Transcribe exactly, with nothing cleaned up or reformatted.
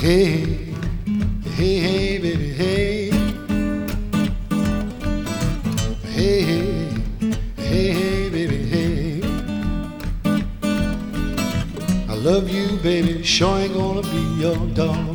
Hey, hey, hey, baby, hey. Hey, hey, hey, hey, baby, hey. I love you, baby, sure ain't gonna be your dog.